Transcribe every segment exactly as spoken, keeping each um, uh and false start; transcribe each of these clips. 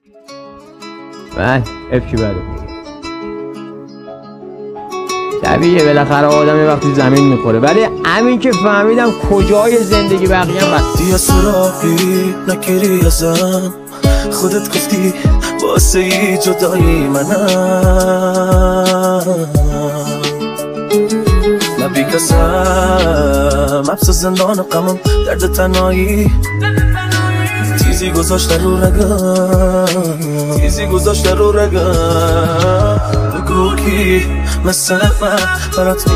من افکی بده طبیعیه بالاخره آدم یه وقتی زمین میخوره، ولی همین که فهمیدم کجای زندگی بقیه هم رست بیا سراغی نگیری ازم، خودت گفتی واسه ای جدایی منم، نبی کسم حبس زندان قمم، درد تنهایی تیزی گذاشت رو رگم، تیزی گذاشت رو رگم، بگو کی مثل من برات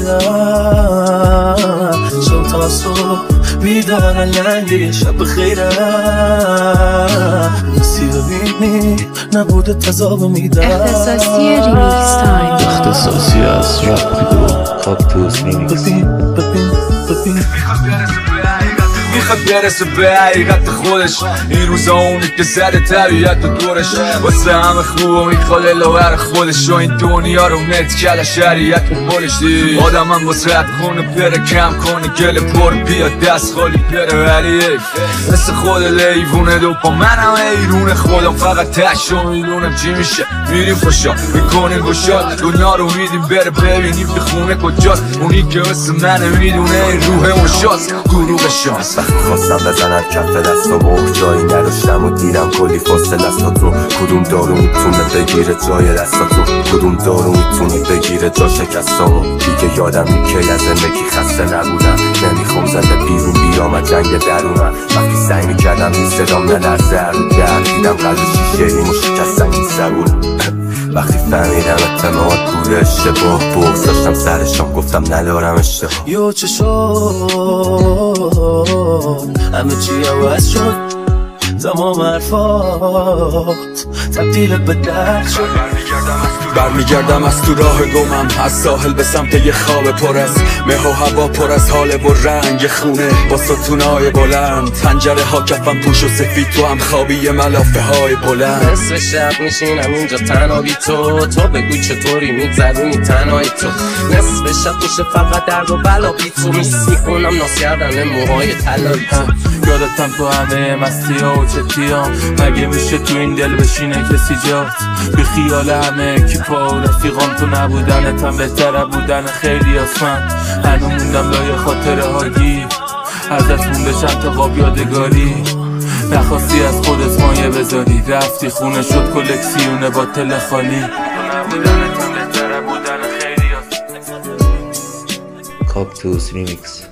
میمیرم، شب تا صبح بیدار لنگی شب خیرم، نیستی ببینی نبوده تذاب میدم. اختصاصی ریمیکس تایم، اختصاصی از رپ گروه کاکتوس ریمیکس. ببین ببین ببین میخواد برسه به حقیقت خودش، این روزا اونی که زده طبیعت و دورش، واسه همه خوب و میخواد الاور خودش، و این دنیا رو نت کل شریعت و بولش دی آدم هم واسه رد کنه بره کم کنه گل پر بیاد دست خالی بره، ولی مثل خود لیوونه دو پا منم ایرون خودم، فقط تشو میدونم چی میشه، میریم خوشا میکنیم گشاد دنیا رو میدیم بره ببینیم به خونه کجاست، اونی که مثل منه میدونه این روح مشاست گروه شانس. وقتی خواستم بزنم کف دست و مهر جایی نداشتم و دیدم کلی فاصله است رو، کدوم دارو میتونه بگیره جای دستاتو، کدوم دارو میتونه بگیره جا شکستامو، دیگه یادم میکی از زندگی خسته نبودم، نمیخوام زده بیرون بیام از جنگ درونم، وقتی سعی میکردم این صدام نلرزه رو در دیدم قلب شیشه ایمو شکستن این زبون، وقتی فهمیدم اعتماد بوده اشتباه بغض داشتم سرشم گفتم ندارم اشتباه. یو چه شد همه چی عوض شد، تمام حرفات تبدیل به درد شد، برمیگردم از تو راه گمم، از ساحل به سمت یه خواب پر از مه و هوا پر از حال و رنگ خونه با ستونای بلند، پنجره ها کفم پوش و سفید تو هم خوابی ملافه های بلند، نصف شب میشینم اینجا تنها بی تو، تو بگو چطوری میگذرونی تنهایی تو، نصف شب پوش فقط درد و بلا بی تو، میس میکنم ناس کردن موهای طلایی تو، یادتم تو همه مستی ها و چتیام، مگه میشه تو این دل بشینه کسی جات، بی خیال همه کیپا و رفیقام تو نبودنتم بهتره بودن خیلی آسمان، هنو موندم لای خاطره هایی ازت مونده چند تا قاب یادگاری، نخواستی از خودت مایه بذاری، رفتی خونه شد کلکسیونه با تل خالی، تو نبودنتم بهتره بودن خیلی آسمان. کاکتوس ریمیکس.